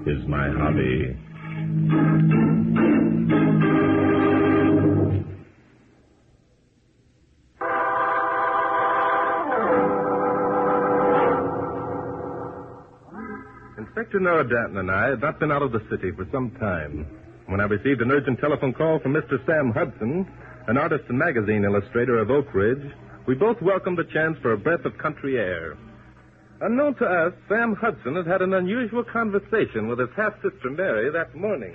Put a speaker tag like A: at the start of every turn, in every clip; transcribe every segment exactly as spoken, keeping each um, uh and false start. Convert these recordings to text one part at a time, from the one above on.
A: is my hobby.
B: Inspector Nora Danton and I had not been out of the city for some time when I received an urgent telephone call from Mister Sam Hudson, an artist and magazine illustrator of Oak Ridge. We both welcomed the chance for a breath of country air. Unknown to us, Sam Hudson had had an unusual conversation with his half-sister Mary that morning.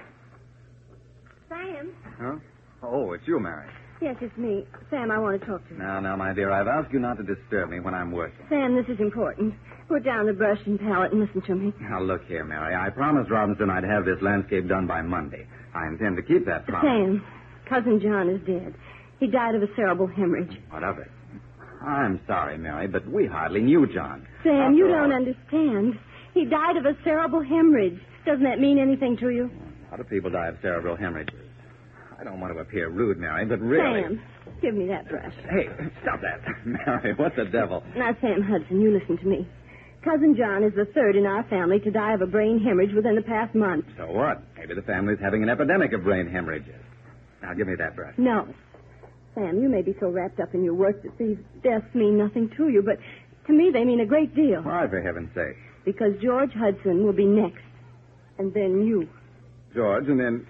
C: Sam?
D: Huh? Oh, it's you, Mary.
C: Yes, it's me. Sam, I want to talk to you.
D: Now, now, my dear, I've asked you not to disturb me when I'm working.
C: Sam, this is important. Put down the brush and palette and listen to me.
D: Now, look here, Mary. I promised Robinson I'd have this landscape done by Monday. I intend to keep that promise.
C: Sam, Cousin John is dead. He died of a cerebral hemorrhage.
D: What of it? I'm sorry, Mary, but we hardly knew John.
C: Sam,
D: After
C: you
D: all...
C: don't understand. He died of a cerebral hemorrhage. Doesn't that mean anything to you?
D: A lot of people die of cerebral hemorrhages. I don't want to appear rude, Mary, but really...
C: Sam, give me that brush.
D: Hey, stop that. Mary, what the devil?
C: Now, Sam Hudson, you listen to me. Cousin John is the third in our family to die of a brain hemorrhage within the past month.
D: So what? Maybe the family's having an epidemic of brain hemorrhages. Now, give me that brush.
C: No. Sam, you may be so wrapped up in your work that these deaths mean nothing to you, but to me they mean a great deal.
D: Why, for heaven's sake?
C: Because George Hudson will be next, and then you.
D: George, and then...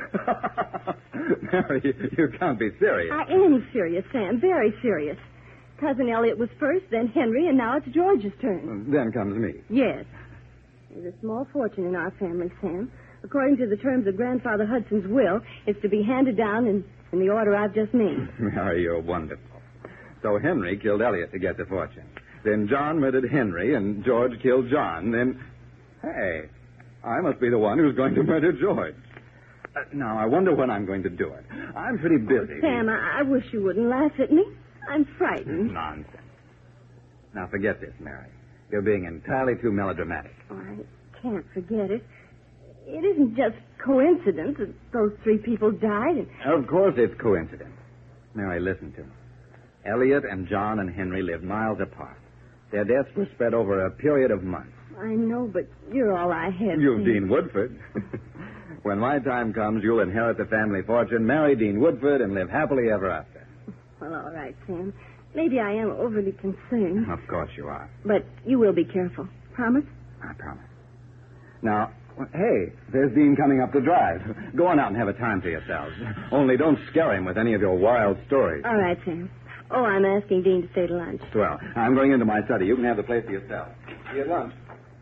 D: Mary, you, you can't be serious.
C: I am serious, Sam, very serious. Cousin Elliot was first, then Henry, and now it's George's turn.
D: Then comes me.
C: Yes. There's a small fortune in our family, Sam. According to the terms of Grandfather Hudson's will, it's to be handed down in, in the order I've just named.
D: Mary, you're wonderful. So Henry killed Elliot to get the fortune. Then John murdered Henry, and George killed John. Then, hey, I must be the one who's going to murder George. Uh, now, I wonder when I'm going to do it. I'm pretty busy.
C: Sam, I, I wish you wouldn't laugh at me. I'm frightened.
D: Nonsense. Now, forget this, Mary. You're being entirely too melodramatic.
C: Oh, I can't forget it. It isn't just coincidence that those three people died. And...
D: Of course it's coincidence. Mary, listen to me. Elliot and John and Henry lived miles apart. Their deaths were spread over a period of months.
C: I know, but you're all I have.
D: You're Dean Woodford. When my time comes, you'll inherit the family fortune, marry Dean Woodford, and live happily ever after.
C: Well, all right, Sam. Maybe I am overly concerned.
D: Of course you are.
C: But you will be careful. Promise?
D: I promise. Now, hey, there's Dean coming up the drive. Go on out and have a time for yourselves. Only don't scare him with any of your wild stories.
C: All right, Sam. Oh, I'm asking Dean to stay to lunch.
D: Well, I'm going into my study. You can have the place to yourself. See you at lunch.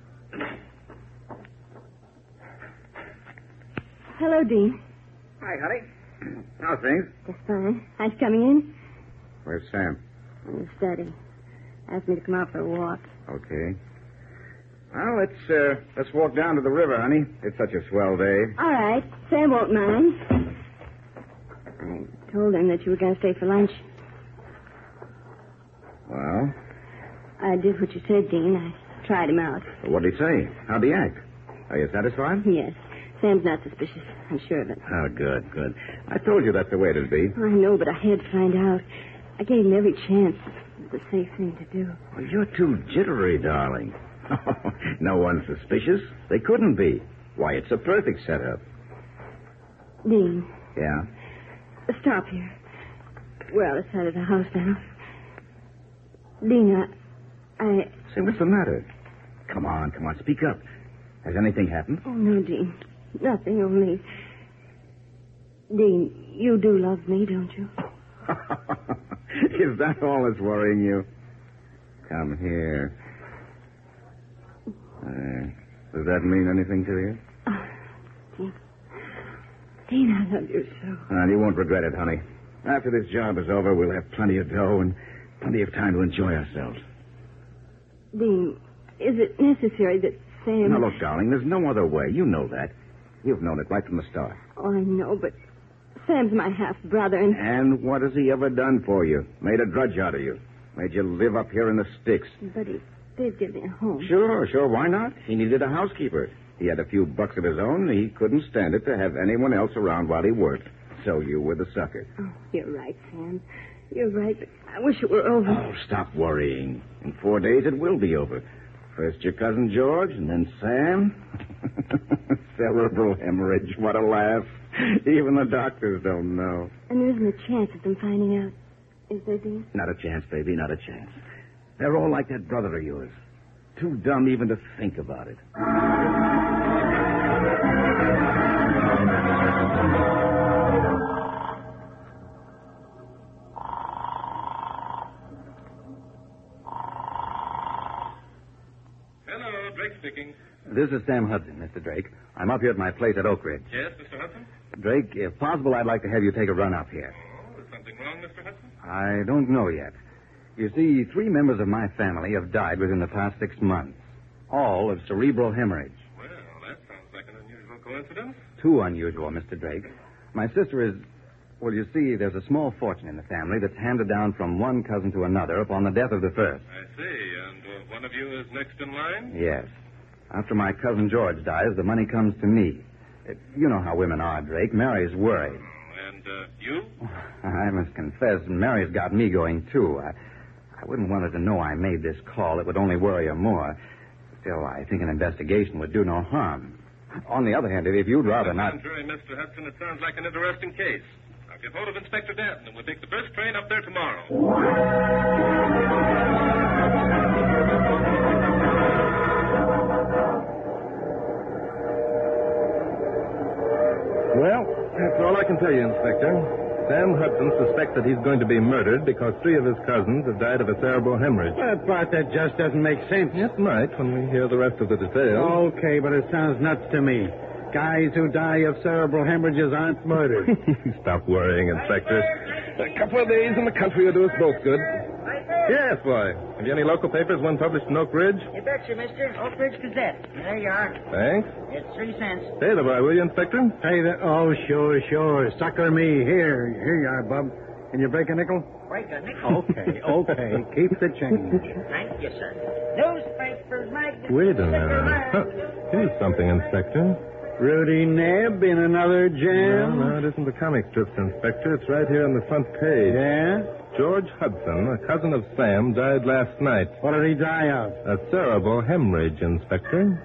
C: Hello, Dean.
D: Hi, honey. How's things?
C: Just fine. Nice coming in.
D: Where's Sam?
C: In the study. Asked me to come out for a walk.
D: Okay. Well, let's, uh, let's walk down to the river, honey. It's such a swell day.
C: All right. Sam won't mind. I told him that you were going to stay for lunch.
D: Well?
C: I did what you said, Dean. I tried him out.
D: What did he say? How'd he act? Are you satisfied?
C: Yes. Sam's not suspicious. I'm sure of it.
D: Oh, good, good. I told you that's the way it'd be.
C: I know, but I had to find out. I gave him every chance. It was the safe thing to do.
A: Well, you're too jittery, darling. No one's suspicious. They couldn't be. Why, it's a perfect setup.
C: Dean.
A: Yeah?
C: Stop here. We're out of sight of the house now. Dean, I... I...
A: Say, what's the matter? Come on, come on, speak up. Has anything happened?
C: Oh, no, Dean. Nothing, only... Dean, you do love me, don't you?
D: Is that all that's worrying you? Come here. Uh, does that mean anything to you?
C: Oh, Dean. Dean, I love you so.
A: Well, you won't regret it, honey. After this job is over, we'll have plenty of dough and plenty of time to enjoy ourselves.
C: Dean, is it necessary that Sam...
A: Now, look, darling, there's no other way. You know that. You've known it right from the start.
C: Oh, I know, but Sam's my half-brother, and...
A: And what has he ever done for you? Made a drudge out of you. Made you live up here in the sticks.
C: But he did give me a home.
A: Sure, sure, why not? He needed a housekeeper. He had a few bucks of his own, and he couldn't stand it to have anyone else around while he worked. So you were the sucker.
C: Oh, you're right, Sam. You're right, but I wish it were over.
A: Oh, stop worrying. In four days it will be over. First your cousin George, and then Sam. Cerebral hemorrhage. What a laugh. Even the doctors don't know.
C: And there isn't a chance of them finding out, is there, Dean?
A: Not a chance, baby, not a chance. They're all like that brother of yours. Too dumb even to think about it.
B: Hello, Drake speaking.
D: This is Sam Hudson, Mister Drake. I'm up here at my place at Oak Ridge.
B: Yes, Mister Hudson?
D: Drake, if possible, I'd like to have you take a run up here.
B: Oh, is something wrong, Mister Hudson?
D: I don't know yet. You see, three members of my family have died within the past six months. All of cerebral hemorrhage.
B: Well, that sounds like an unusual coincidence.
D: Too unusual, Mister Drake. My sister is... Well, you see, there's a small fortune in the family that's handed down from one cousin to another upon the death of the first.
B: I see. And uh, one of you is next in line?
D: Yes. After my cousin George dies, the money comes to me. It, you know how women are, Drake. Mary's worried.
B: Oh, and uh, you?
D: I must confess, Mary's got me going, too. I, I wouldn't want her to know I made this call. It would only worry her more. Still, I think an investigation would do no harm. On the other hand, if you'd rather
B: On the
D: not...
B: contrary, Mister Hudson, it sounds like an interesting case. I'll get hold of Inspector Danton, and we'll take the first train up there tomorrow. Well, that's all I can tell you, Inspector. Sam Hudson suspects that he's going to be murdered because three of his cousins have died of a cerebral hemorrhage.
E: That part that just doesn't make sense.
B: It might when we hear the rest of the details.
E: Okay, but it sounds nuts to me. Guys who die of cerebral hemorrhages aren't murdered.
B: Stop worrying, Inspector. A couple of days in the country will do us both good. Yes, boy. Have you any local papers, one published in Oak Ridge?
F: You betcha, mister. Oak Ridge Gazette. There you are.
B: Thanks.
F: It's three cents.
B: Pay the boy, will you, Inspector?
E: Pay the... Oh, sure, sure. Sucker me. Here. Here you are, Bub. Can you break a nickel?
F: Break a nickel.
E: Okay, okay. Keep the change.
F: Thank you, sir. Newspapers, magazines...
B: Wait a minute. Huh. Here's something, Inspector.
E: Rudy Nebb in another jam?
B: No, no, it isn't the comic strips, Inspector. It's right here on the front page.
E: Yeah?
B: George Hudson, a cousin of Sam, died last night.
E: What did he die of?
B: A cerebral hemorrhage, Inspector.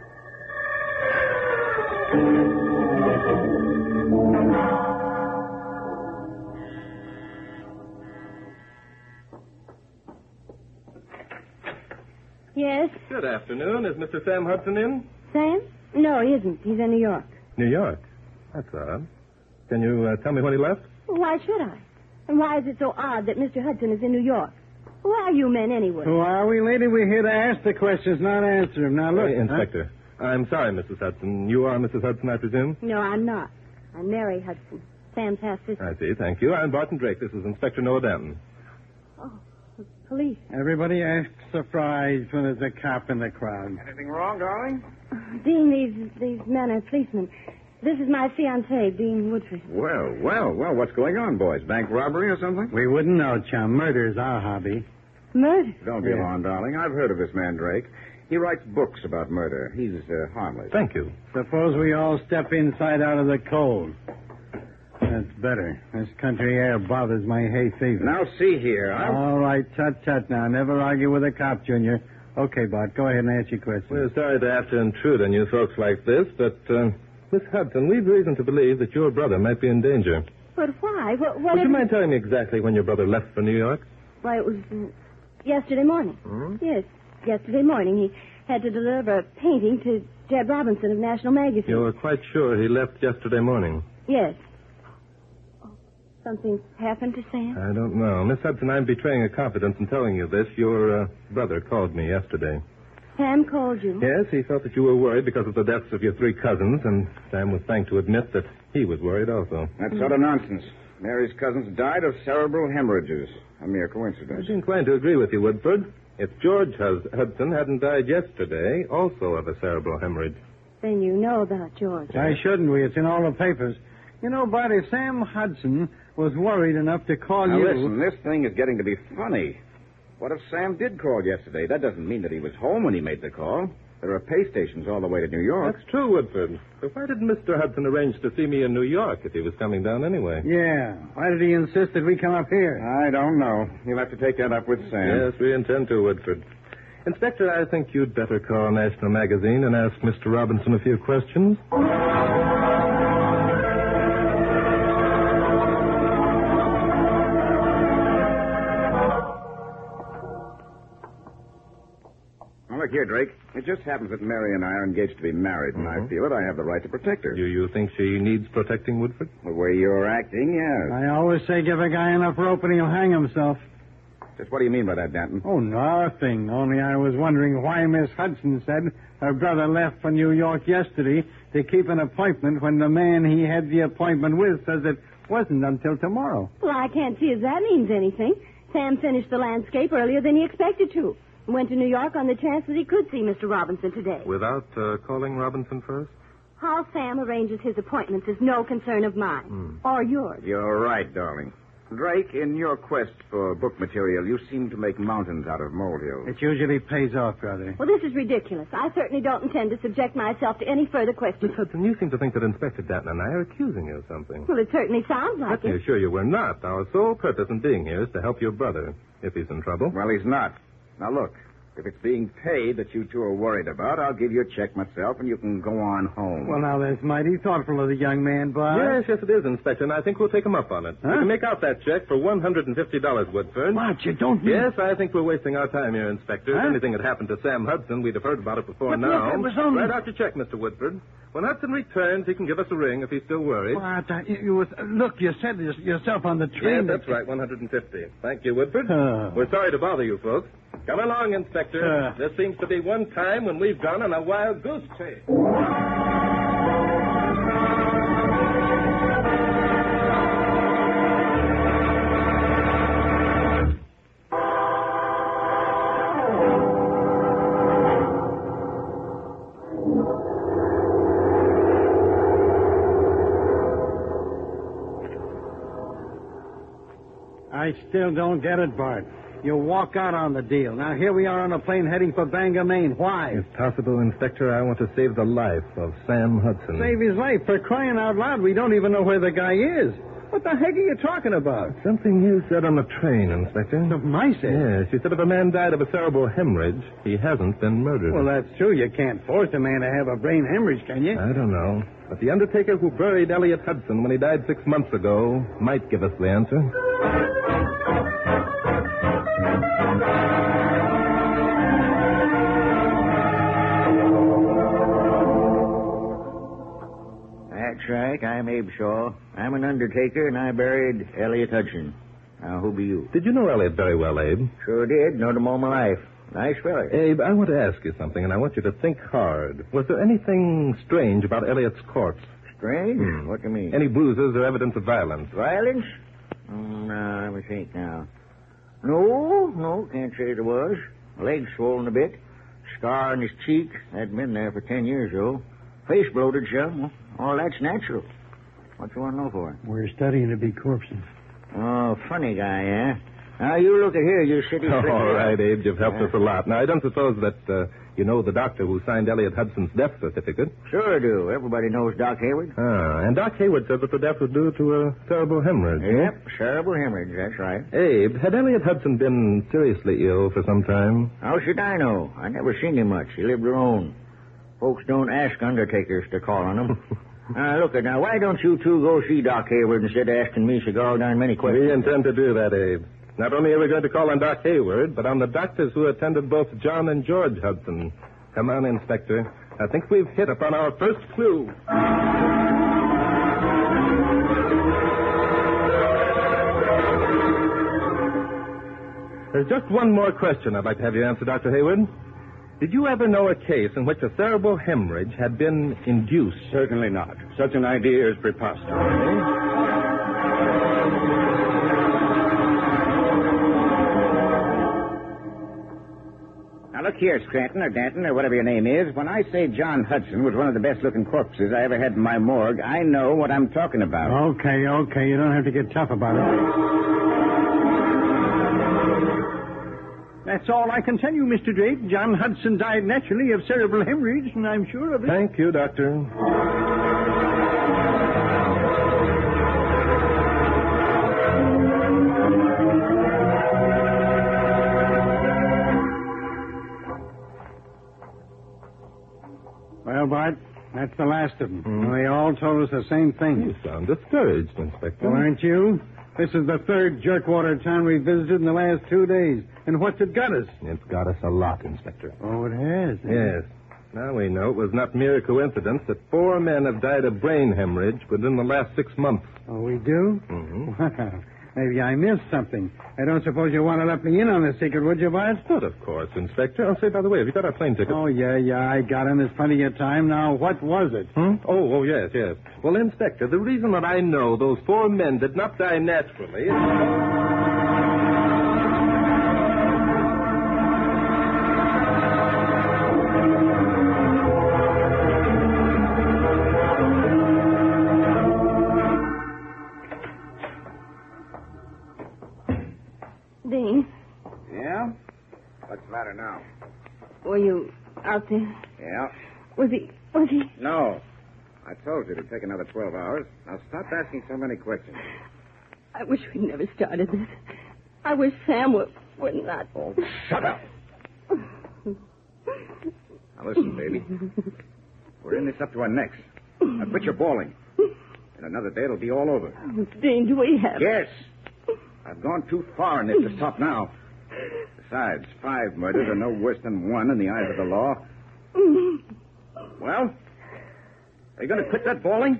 C: Yes?
B: Good afternoon. Is Mister Sam Hudson in?
C: Sam? No, he isn't. He's in New York.
B: New York. That's odd. Can you uh, tell me when he left?
C: Well, why should I? And why is it so odd that Mister Hudson is in New York? Who are you men, anyway?
E: Who are we, lady? We're here to ask the questions, not answer them. Now, look...
B: Hey, Inspector, I'm sorry, Missus Hudson. You are Missus Hudson, I presume?
C: No, I'm not. I'm Mary Hudson, Sam's half-sister.
B: I see. Thank you. I'm Barton Drake. This is Inspector Noah Danton.
C: Oh, the police.
E: Everybody acts surprised when there's a cop in the crowd.
A: Anything wrong, darling?
C: Dean, these these men are policemen. This is my fiancé, Dean Woodford.
A: Well, well, well, what's going on, boys? Bank robbery or something?
E: We wouldn't know, chum. Murder's our hobby.
C: Murder?
A: Don't be
E: Yeah.
A: alarmed, darling. I've heard of this man, Drake. He writes books about murder. He's uh, harmless.
B: Thank you.
E: Suppose we all step inside out of the cold. That's better. This country air bothers my hay fever.
A: Now, see here. I'm...
E: All right, tut-tut now. Never argue with a cop, Junior. Okay, Bart, go ahead and ask your question.
B: We're sorry to have to intrude on you folks like this, but, uh, Miss Hudson, we've reason to believe that your brother might be in danger.
C: But why? What, what
B: Would you mind telling me exactly when your brother left for New York?
C: Why, it was uh, yesterday morning.
B: Hmm?
C: Yes, yesterday morning. He had to deliver a painting to Jeb Robinson of National Magazine.
B: You were quite sure he left yesterday morning.
C: Yes. Oh, something happened to Sam?
B: I don't know. Miss Hudson, I'm betraying a confidence in telling you this. Your uh, brother called me yesterday.
C: Sam called you?
B: Yes, he felt that you were worried because of the deaths of your three cousins, and Sam was thanked to admit that he was worried also.
A: That's sort of nonsense. Mary's cousins died of cerebral hemorrhages. A mere coincidence.
B: I'd be inclined to agree with you, Woodford. If George Hus- Hudson hadn't died yesterday, also of a cerebral hemorrhage.
C: Then you know about George.
E: Why shouldn't we? It's in all the papers. You know, Bart, if Sam Hudson was worried enough to call
A: Now,
E: you...
A: listen, this thing is getting to be funny. What if Sam did call yesterday? That doesn't mean that he was home when he made the call. There are pay stations all the way to New York.
B: That's true, Woodford. But why did Mister Hudson arrange to see me in New York if he was coming down anyway?
E: Yeah. Why did he insist that we come up here?
A: I don't know. You'll have to take that up with Sam.
B: Yes, we intend to, Woodford. Inspector, I think you'd better call National Magazine and ask Mister Robinson a few questions.
A: Well, look here, Drake. It just happens that Mary and I are engaged to be married, and
B: Mhm.
A: I feel that I have the right to protect her.
B: Do you think she needs protecting, Woodford?
A: The way you're acting, yes.
E: I always say give a guy enough rope and he'll hang himself.
A: Just what do you mean by that, Danton?
E: Oh, nothing. Only I was wondering why Miss Hudson said her brother left for New York yesterday to keep an appointment when the man he had the appointment with says it wasn't until tomorrow.
C: Well, I can't see as that means anything. Sam finished the landscape earlier than he expected to. Went to New York on the chance that he could see Mister Robinson today.
B: Without uh, calling Robinson first?
C: How Sam arranges his appointments is no concern of mine.
B: Hmm.
C: Or yours.
A: You're right, darling. Drake, in your quest for book material, you seem to make mountains out of molehills.
E: It usually pays off, brother.
C: Well, this is ridiculous. I certainly don't intend to subject myself to any further questions.
B: Miss Hudson, you seem to think that Inspector Danton and I are accusing you of something.
C: Well, it certainly sounds like
B: Let me
C: it.
B: assure you we're not. Our sole purpose in being here is to help your brother, if he's in trouble.
A: Well, he's not. Now, look. If it's being paid that you two are worried about, I'll give you a check myself, and you can go on home.
E: Well, now, that's mighty thoughtful of the young man, Bob.
B: Yes, yes, it is, Inspector, and I think we'll take him up on it.
E: Huh?
B: We can make out that check for one hundred fifty dollars, Woodford.
E: What, you don't mean...
B: Yes, I think we're wasting our time here, Inspector. If
E: Huh?
B: anything had happened to Sam Hudson, we'd have heard about it before
E: But
B: now.
E: look, it was only-
B: Write out your check, Mister Woodford. When Hudson returns, he can give us a ring if he's still worried.
E: What? uh, you, you was, look, you said this yourself on the
B: Yes,
E: train.
B: that's right, one hundred fifty. Thank you, Woodford.
E: Uh.
B: We're sorry to bother you folks. Come along, Inspector.
E: Uh.
B: There seems to be one time when we've gone on a wild goose chase.
E: I still don't get it, Bart. You walk out on the deal. Now, here we are on a plane heading for Bangor, Maine. Why?
B: If possible, Inspector, I want to save the life of Sam Hudson.
E: Save his life. For crying out loud, we don't even know where the guy is. What the heck are you talking about?
B: Something you said on the train, Inspector.
E: My say.
B: Yes, you said if a man died of a cerebral hemorrhage, he hasn't been murdered.
E: Well, that's true. You can't force a man to have a brain hemorrhage, can you?
B: I don't know. But the undertaker who buried Elliot Hudson when he died six months ago might give us the answer.
F: That's right. I'm Abe Shaw. I'm an undertaker, and I buried Elliot Hudson. Now, who be you?
B: Did you know Elliot very well, Abe?
F: Sure did. Known him all my life. Nice fella.
B: Abe, I want to ask you something, and I want you to think hard. Was there anything strange about Elliot's corpse?
F: Strange?
B: Hmm.
F: What do you mean?
B: Any bruises or evidence of violence?
F: Violence? Mm, no, let me think now. No, no, can't say there was. Leg swollen a bit. Scar on his cheek. Hadn't been there for ten years, though. Face bloated some. All that's natural. What you want to know for?
E: We're studying to be corpses.
F: Oh, funny guy, eh? Now, you look at here, you city
B: All
F: slicker.
B: right, Abe, you've helped
F: Yeah.
B: us a lot. Now, I don't suppose that uh, you know the doctor who signed Elliot Hudson's death certificate.
F: Sure do. Everybody knows Doc Hayward.
B: Ah, and Doc Hayward said that the death was due to a cerebral hemorrhage.
F: Yep, cerebral hemorrhage, that's right.
B: Abe, had Elliot Hudson been seriously ill for some time?
F: How should I know? I never seen him much. He lived alone. Folks don't ask undertakers to call on him. Now, look, now, why don't you two go see Doc Hayward instead of asking me so darn many questions?
B: We intend to do that, Abe. Not only are we going to call on Doc Hayward, but on the doctors who attended both John and George Hudson. Come on, Inspector. I think we've hit upon our first clue. There's just one more question I'd like to have you answer, Doctor Hayward. Did you ever know a case in which a cerebral hemorrhage had been induced?
A: Certainly not. Such an idea is preposterous. Now, look here, Scranton or Danton or whatever your name is. When I say John Hudson was one of the best-looking corpses I ever had in my morgue, I know what I'm talking about.
E: Okay, okay. You don't have to get tough about it. That's all I can tell you, Mister Drake. John Hudson died naturally of cerebral hemorrhage, and I'm sure of it.
B: Thank you, Doctor.
E: No, Bart. That's the last of them.
B: Hmm.
E: They all told us the same thing.
B: You sound discouraged, Inspector.
E: Well, aren't you? This is the third jerkwater town we visited in the last two days. And what's it got us?
B: It's got us a lot, Inspector.
E: Oh, it has.
B: Yes. Now we know it was not mere coincidence that four men have died of brain hemorrhage within the last six months.
E: Oh, we do?
B: Mm-hmm.
E: Well, maybe I missed something. I don't suppose you want to let me in on the secret, would you, Bart?
B: But of course, Inspector. I'll say, by the way, have you got our plane ticket?
E: Oh, yeah, yeah, I got him. There's plenty of time. Now, what was it?
B: Hmm? Oh, oh, yes, yes. Well, Inspector, the reason that I know those four men did not die naturally is...
C: Dean,
A: Yeah? What's the matter now?
C: were you out there?
A: Yeah?
C: Was he... Was he...
A: No. I told you to take another twelve hours. Now stop asking so many questions.
C: I wish we'd never started this. I wish Sam would, would not...
A: Oh, shut up. Now listen, baby. We're in this up to our necks. Now quit your bawling. In another day, it'll be all over.
C: Dean, do we have...
A: Yes. I've gone too far in this to stop now. Besides, five murders are no worse than one in the eyes of the law. Well, are you going to quit that bawling?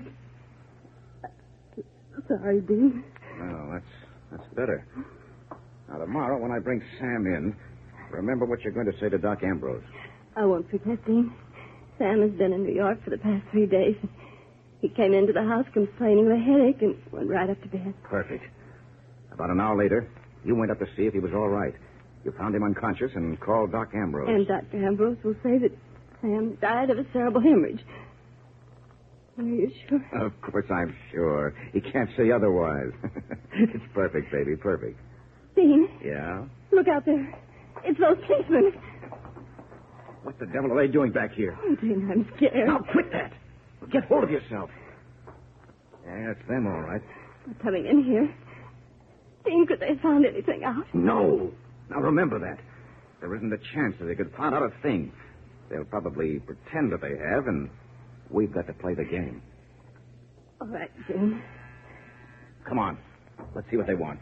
C: Sorry, Dean.
A: No, that's that's better. Now, tomorrow, when I bring Sam in, remember what you're going to say to Doc Ambrose.
C: I won't forget, Dean. Sam has been in New York for the past three days. He came into the house complaining of a headache and went right up to bed.
A: Perfect. About an hour later, you went up to see if he was all right. You found him unconscious and called Doc Ambrose.
C: And Doctor Ambrose will say that Sam died of a cerebral hemorrhage. Are you sure?
A: Of course I'm sure. He can't say otherwise. It's perfect, baby, perfect.
C: Dean,
A: Yeah?
C: look out there. It's those policemen.
A: What the devil are they doing back here?
C: Oh, Dean, I'm scared.
A: Now, quit that. Get hold of yourself. Yeah, it's them, all right.
C: They're coming in here. Dean, could they have found anything out?
A: No. Now, remember that. There isn't a chance that they could find out a thing. They'll probably pretend that they have, and we've got to play the game.
C: All right, Dean.
A: Come on. Let's see what they want.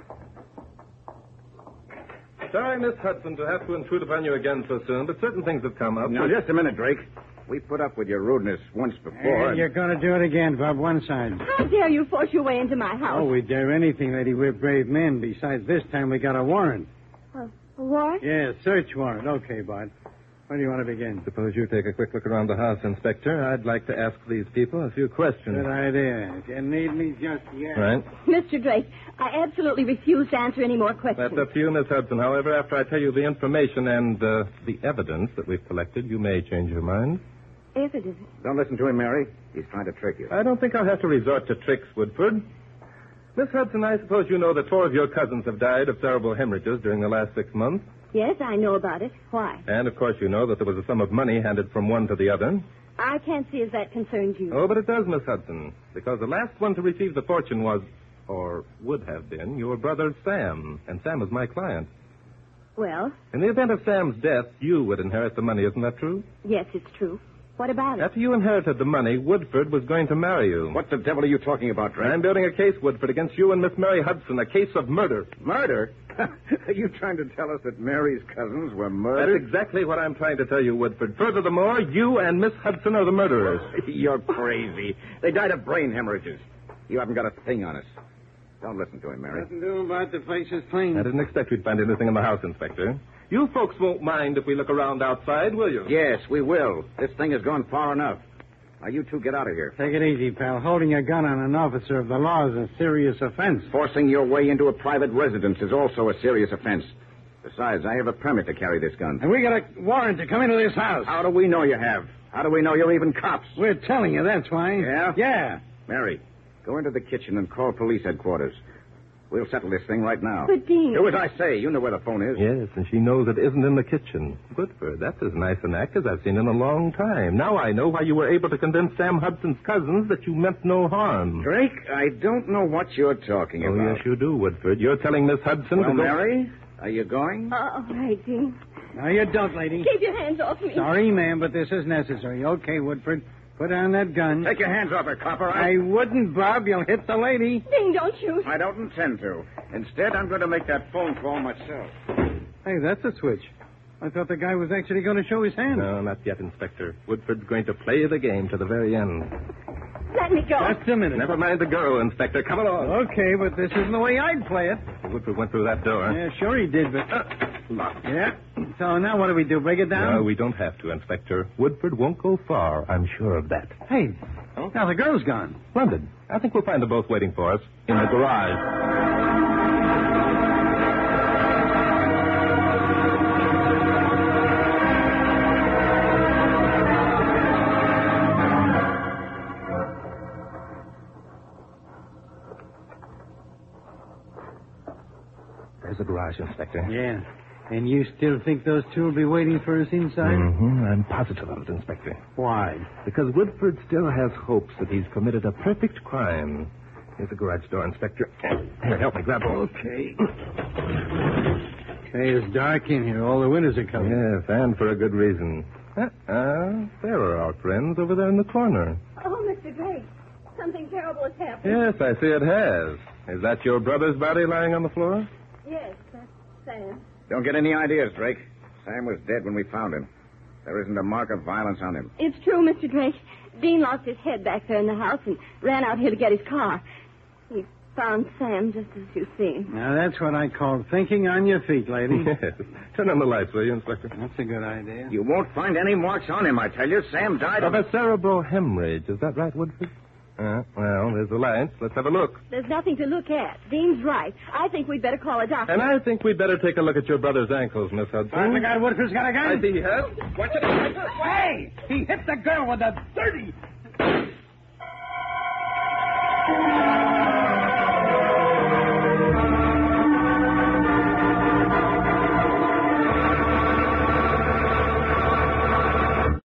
B: Sorry, Miss Hudson, to have to intrude upon you again so soon, but certain things have come up.
A: Now, just a minute, Drake. We put up with your rudeness once before.
E: And you're going to do it again, Bob, one side.
C: How dare you force your way into my house?
E: Oh, we dare anything, lady. We're brave men. Besides, this time we got a warrant.
C: Uh, a warrant?
E: Yeah, search warrant. Okay, Bart. Where do you want to begin?
B: Suppose you take a quick look around the house, Inspector. I'd like to ask these people a few questions.
E: Good idea. You need me just yet.
B: Right.
C: Mister Drake, I absolutely refuse to answer any more questions.
B: That's up to you, Miss Hudson. However, after I tell you the information and uh, the evidence that we've collected, you may change your mind.
C: Evidence.
A: Don't listen to him, Mary. He's trying to trick you.
B: I don't think I'll have to resort to tricks, Woodford. Miss Hudson, I suppose you know that four of your cousins have died of cerebral hemorrhages during the last six months.
C: Yes, I know about it. Why?
B: And, of course, you know that there was a sum of money handed from one to the other.
C: I can't see as that concerns you.
B: Oh, but it does, Miss Hudson, because the last one to receive the fortune was, or would have been, your brother Sam, and Sam is my client.
C: Well,
B: In the event of Sam's death, you would inherit the money, isn't that true?
C: yes, it's true. What about it?
B: After you inherited the money, Woodford was going to marry you.
A: What the devil are you talking about, Drake?
B: I'm building a case, Woodford, against you and Miss Mary Hudson, a case of murder.
A: Murder? Are you trying to tell us that Mary's cousins were
B: That's
A: murdered?
B: exactly what I'm trying to tell you, Woodford. Furthermore, you and Miss Hudson are the murderers.
A: You're crazy. They died of brain hemorrhages. You haven't got a thing on us. Don't listen to him, Mary.
E: Nothing to do about the place is clean.
B: I didn't expect we'd find anything in the house, Inspector. You folks won't mind if we look around outside, will you?
A: Yes, we will. This thing has gone far enough. Now, you two get out of here.
E: Take it easy, pal. Holding a gun on an officer of the law is a serious offense.
A: Forcing your way into a private residence is also a serious offense. Besides, I have a permit to carry this gun.
E: And we got a warrant to come into this house.
A: How do we know you have? How do we know you're even cops?
E: We're telling you, that's why.
A: Yeah?
E: Yeah.
A: Mary, go into the kitchen and call police headquarters. We'll settle this thing right now.
C: But, Dean...
A: Do as I say. You know where the phone is.
B: Yes, and she knows it isn't in the kitchen. Woodford, that's as nice an act as I've seen in a long time. Now I know why you were able to convince Sam Hudson's cousins that you meant no harm.
A: Drake, I don't know what you're talking
B: Oh,
A: about.
B: yes, you do, Woodford. You're telling Miss Hudson
A: Well,
B: to go...
A: Mary, are you going?
C: Uh, all right, Dean.
E: No, you don't, lady.
C: Keep your hands off me.
E: Sorry, ma'am, but this is necessary. Okay, Woodford, put down that gun.
A: Take your hands off her, copper.
E: I wouldn't, Bob. You'll hit the lady.
C: Dean, don't shoot.
A: I don't intend to. Instead, I'm going to make that phone call myself.
E: Hey, that's a switch. I thought the guy was actually going to show his hand.
B: No, not yet, Inspector. Woodford's going to play the game to the very end.
C: Let me go.
E: Just a minute.
B: Never mind the girl, Inspector. Come along.
E: Okay, but this isn't the way I'd play it.
B: Woodford went through that door.
E: Yeah, sure he did, but...
B: Uh, locked.
E: Yeah. So now what do we do? Break it down?
B: No, we don't have to, Inspector. Woodford won't go far. I'm sure of that.
E: Hey,
B: Oh?
E: now the girl's gone.
B: Splendid. I think we'll find them both waiting for us in the garage. There's the garage, Inspector.
E: Yeah. And you still think those two will be waiting for us inside?
B: Mm-hmm. I'm positive of it, Inspector.
E: Why?
B: Because Woodford still has hopes that he's committed a perfect crime. Here's the garage door, Inspector. Here, help me grab hold.
E: Okay. Hey, it's dark in here. All the windows are covered.
B: Yes, and for a good reason. Uh-uh. There are our friends over there in the corner.
C: Oh, Mister Drake, something terrible has happened.
B: Yes, I see it has. Is that your brother's body lying on the floor?
C: Yes, that's Sam.
A: Don't get any ideas, Drake. Sam was dead when we found him. There isn't a mark of violence on him.
C: It's true, Mister Drake. Dean lost his head back there in the house and ran out here to get his car. He found Sam just as you see him.
E: Now, that's what I call thinking on your feet, lady.
B: Yes. Turn on the lights, will you, Inspector?
E: That's a good idea.
A: You won't find any marks on him, I tell you. Sam died
B: Of
A: of...
B: a cerebral hemorrhage. Is that right, Woodford? Uh, well, there's the lights. Let's have a look.
C: There's nothing to look at. Dean's right. I think we'd better call a doctor.
B: And I think we'd better take a look at your brother's ankles, Miss Hudson.
E: Oh, my God, Woodford's got a gun.
B: I see he has.
E: Watch it. Hey! He hit the girl with a dirty...